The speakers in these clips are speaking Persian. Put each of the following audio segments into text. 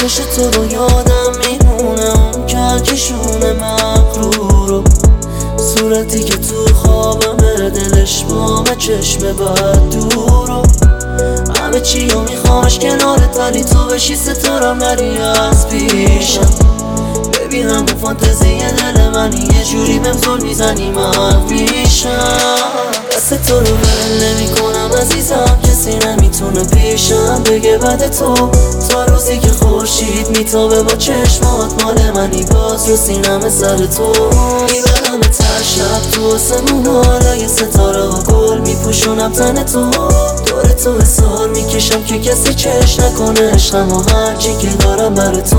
چش تو رو یادم میمونه، اون کلکشون مغرورو، صورتی که تو خوابمه، دلش با چشم بد دورو. همه چی رو میخوامش کنارت، ولی تو بشی ستارم نری از پیشم. ببینم اون فانتزی دل منی، یه جوری بهم زل میزنی من پیشم. دست تو رو ول نمی کنم عزیزم، کسی نمیتونه پیشم بگه بعد تو. تا روزی که خورشید میتابه با چشمات، مال منی باز رو سینم سر تو. میبرم تر شب تو آسمونا، لای ستاره ها گل میپوشونم تن تو. دور تو حسار میکشم که کسی چش نکنه عشقم و هرچی که دارم بر تو.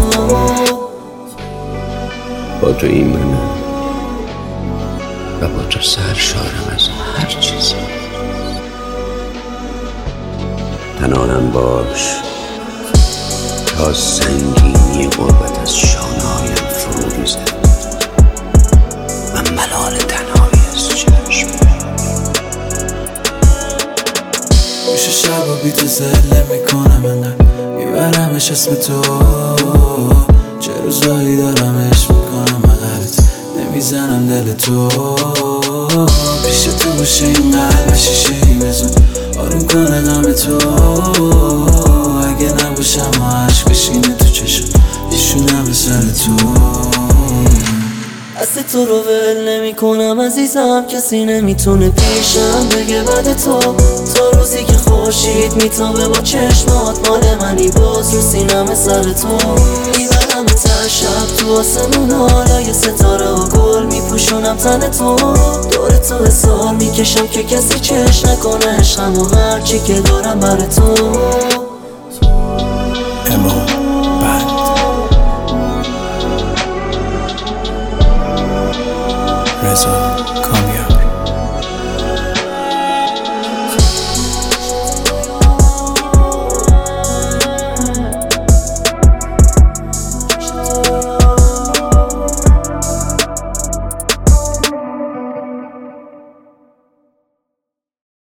با تو ایمنم و با تو سرشارم از هر چیزی. تنانم باش تا سنگینی غربت از شانه‌هایم فرو ریزد و ملال تنهایی از چشم. میشه شب و بی تو زله میکنم، انقدر میبرمش اسم تو. چه روزایی دارم عشق میکنم مقرد نمیزنم دل تو. پیش تو باشه این قلب شیشه‌ای بزن آروم کنه غم تو. اگه نباشم و عشق بشینه تو چشم ایشونم به سر تو. دست تو رو ول نمی کنم عزیزم، کسی نمیتونه پیشم بگه بعد تو. تا روزی که خورشید میتابه با چشمات، مال منی باز رو سینم سر تو. میبرم تر شب تو آسمونا، لای ستاره ها گل میپوشونم تن تو. دور تو حسار میکشم که کسی چش نکنه عشقم و هرچی که دارم بر تو. اما بند رضا کامل.